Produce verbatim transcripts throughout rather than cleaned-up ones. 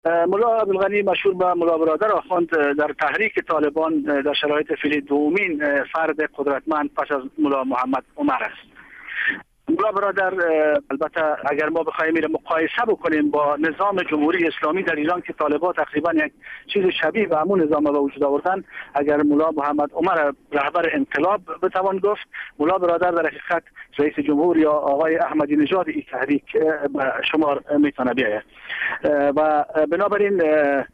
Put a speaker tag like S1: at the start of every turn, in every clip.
S1: ملا عبدالغنی مشهور به ملا برادر آخوند در تحریک طالبان در شرایط فعلی دومین فرد قدرتمند پس از ملا محمد عمر است. ملا برادر البته اگر ما بخوایم میره مقایسه بکنیم با نظام جمهوری اسلامی در ایران که طالبان تقریبا یک چیز شبیه به همون نظام به وجود آوردن، اگر ملا محمد عمر رهبر انقلاب بتوان گفت، ملا برادر در حقیقت رئیس جمهور یا آقای احمدی نژاد این تحریک به شمار میتونه بیاید و بنابراین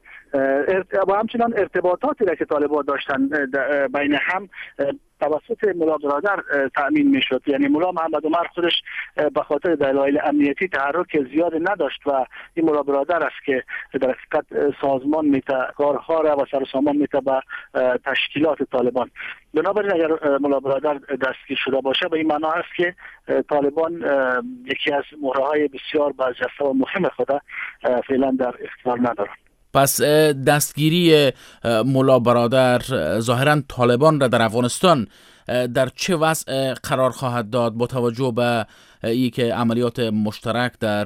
S1: و همچنان ارتباطاتی را که طالبان داشتن بین هم توسط ملا برادر تأمین میشد. یعنی ملا محمد عمر خودش به خاطر دلایل امنیتی تحرک زیاد نداشت و این ملا برادر است که در حقیقت سازمان میته کارها را و سر و سامان میته به تشکیلات طالبان. بنابراین اگر ملا برادر دستگیر شده باشه به این معنا است که طالبان یکی از مهره‌های بسیار برجسته و مهم خود فعلا در اختیار ندارند.
S2: پس دستگیری ملا برادر ظاهراً طالبان را در افغانستان در چه وضع قرار خواهد داد با توجه به ای که عملیات مشترک در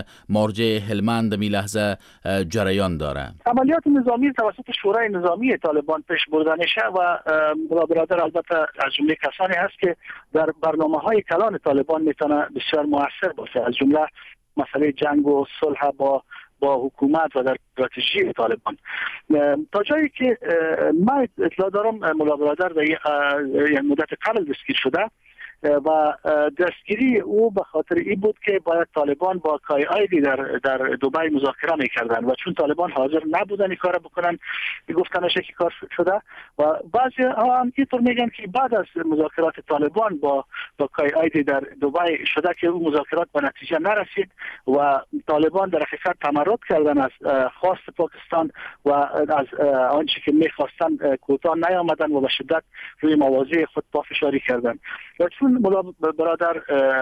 S2: مارجه هلمند می لحظه جریان داره؟
S1: عملیات نظامی توسط شورای نظامی طالبان پیش برده میشه و ملا برادر البته از جمله کسانی هست که در برنامه‌های کلان طالبان میتونه بسیار موثر باشه، از جمله مسئله جنگ و صلح با با حکومت و در استراتژی طالبان. تا جایی که من اطلاع دارم ملا برادر در یک مدت قبل دستگیر شده و دستگیری او به خاطر این بود که باید طالبان با کای آیدی در در دبی مذاکره میکردن و چون طالبان حاضر نبودن این کار بکنن گفتنش که کار شده و بعضی هم اینطور میگن که بعد از مذاکرات طالبان با با کای آیدی در دبی شده که اون مذاکرات به نتیجه نرسید و طالبان در حقیقت تمرد کردن از خواست پاکستان و از آنچه که میخواستن کوتاه نیامدن و به شدت روی مواضع خود پافشاری کردن. و چون ملا برادر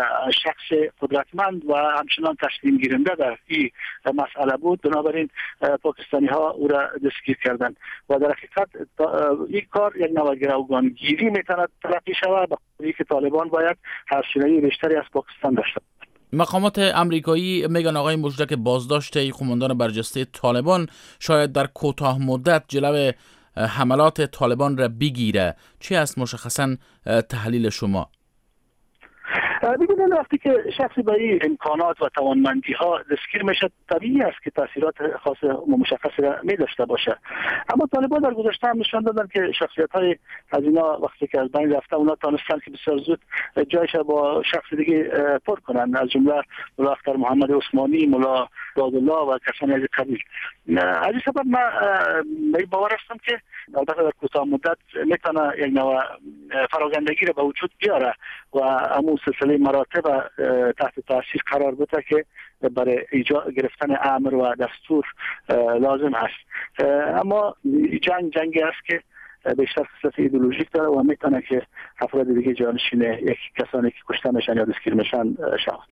S1: شخص قدرتمند و همچنان تسلیم گیرنده در این مسئله بود، بنابراین پاکستانی ها او را دستگیر کردند و در حقیقت این کار یک نوع گروگانگیری میتواند تلقی شود به خاطر اینکه طالبان باید هرچینه‌ای بیشتری از پاکستان داشته.
S2: مقامات امریکایی میگن آقای مجدد که بازداشت این قماندان برجسته طالبان شاید در کوتاه مدت جلو حملات طالبان را بگیره. چی است مشخصا تحلیل شما؟
S1: ببینید وقتی که شخصی با این امکانات و توانمندی ها دستگیر میشه طبیعی است که تاثیرات خاص و مشخصی را می داشته باشه، اما طالبان در گذشته هم نشان دادن که شخصیت های از اینا وقتی که از بین رفته اونا تانستن که بسیار زود جایش با شخص دیگه پر کنن، از جمله ملا اختر محمد عثمانی، ملا دادالله و کسانی از قبیل. از این سبب من باور هستم که البته در کوتاه مدت میتونه یک نوع فراگندگی را به وجود بیاره و همون سلسله مراتب تحت تاثیر قرار بده که برای ایجاد گرفتن امر و دستور لازم است. اما جنگ جنگی است که بیشتر خصوصیت ایدئولوژیک داره و میتونه که افراد دیگه جانشین یک کسانی که کشته میشن یا دستگیر میشن شود.